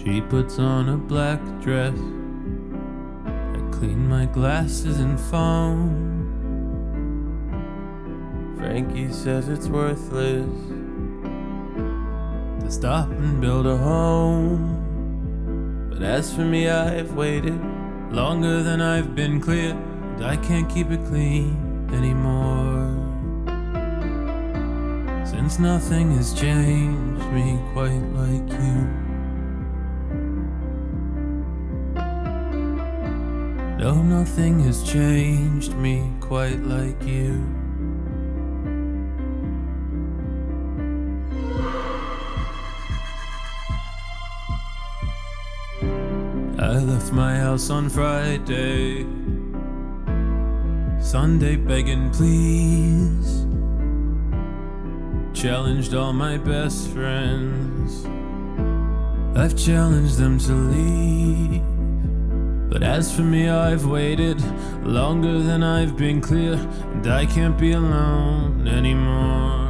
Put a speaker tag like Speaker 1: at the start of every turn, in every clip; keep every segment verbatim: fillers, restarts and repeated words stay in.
Speaker 1: She puts on a black dress. I clean my glasses and phone. Frankie says it's worthless to stop and build a home. But as for me, I've waited longer than I've been clear, and I can't keep it clean anymore. Since nothing has changed me quite like you. No, nothing has changed me quite like you. I left my house on Friday, Sunday begging please. Challenged all my best friends, I've challenged them to leave. But as for me, I've waited longer than I've been clear, and I can't be alone anymore.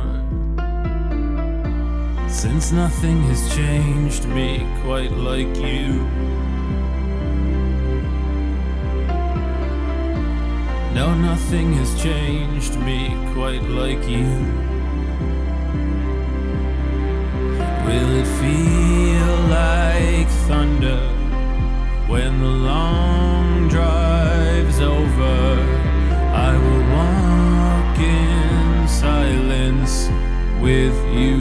Speaker 1: Since nothing has changed me quite like you. No, nothing has changed me quite like you. Will it feel like thunder when the long drive's over? I will walk in silence with you.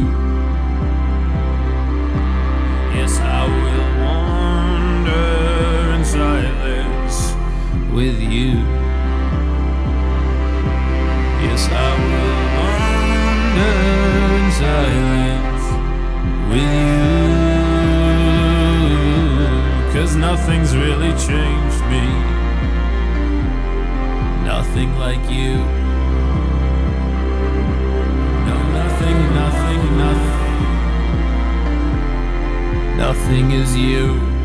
Speaker 1: Yes, I will wander in silence with you. Yes, I will wander in silence with you. 'Cause nothing's really changed me. Nothing like you. No, nothing, nothing, nothing. Nothing is you.